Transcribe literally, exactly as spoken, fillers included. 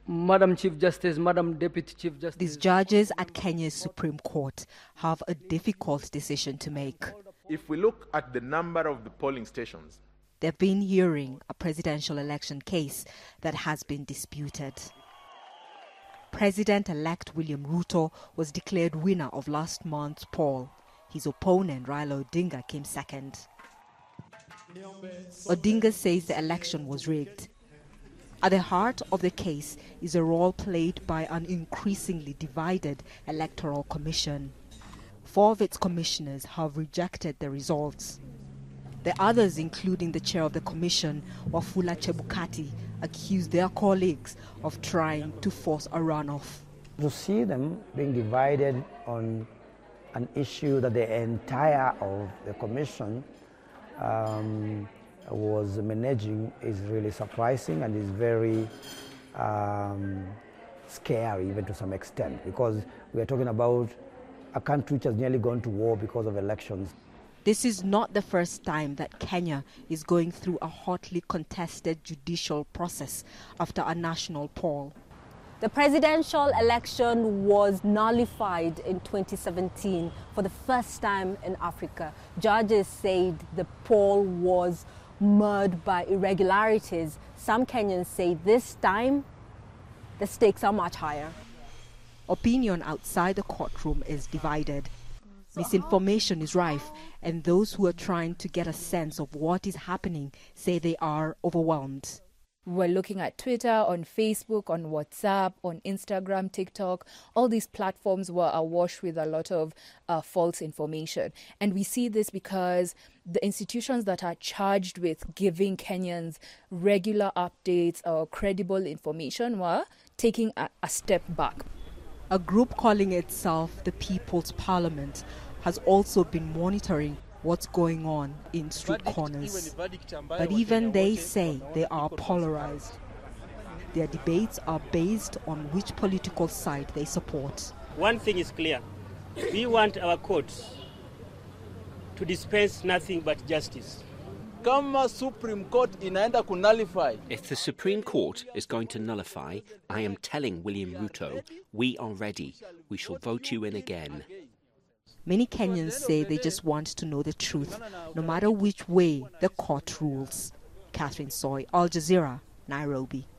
Madam Chief Justice, Madam Deputy Chief Justice. These judges at Kenya's Supreme Court have a difficult decision to make. If we look at the number of the polling stations, they've been hearing a presidential election case that has been disputed. President-elect William Ruto was declared winner of last month's poll. His opponent, Raila Odinga, came second. Odinga says the election was rigged. At the heart of the case is a role played by an increasingly divided electoral commission. Four of its commissioners have rejected the results. The others, including the chair of the commission, Wafula Chebukati, accused their colleagues of trying to force a runoff. To see them being divided on an issue that the entire of the commission um, was managing is really surprising and is very um, scary, even to some extent, because we are talking about a country which has nearly gone to war because of elections. This is not the first time that Kenya is going through a hotly contested judicial process after a national poll. The presidential election was nullified in twenty seventeen for the first time in Africa. Judges said the poll was marred by irregularities. Some Kenyans say this time the stakes are much higher. Opinion outside the courtroom is divided. Misinformation is rife, and those who are trying to get a sense of what is happening say they are overwhelmed. We're looking at Twitter, on Facebook, on WhatsApp, on Instagram, TikTok. All these platforms were awash with a lot of uh, false information. And we see this because the institutions that are charged with giving Kenyans regular updates or credible information were taking a, a step back. A group calling itself the People's Parliament has also been monitoring what's going on in street corners. But even they say they are polarized. Their debates are based on which political side they support. One thing is clear. We want our courts to dispense nothing but justice. Kama Supreme Court inaenda kunullify. If the Supreme Court is going to nullify, I am telling William Ruto, we are ready. We shall vote you in again. Many Kenyans say they just want to know the truth, no matter which way the court rules. Catherine Soy, Al Jazeera, Nairobi.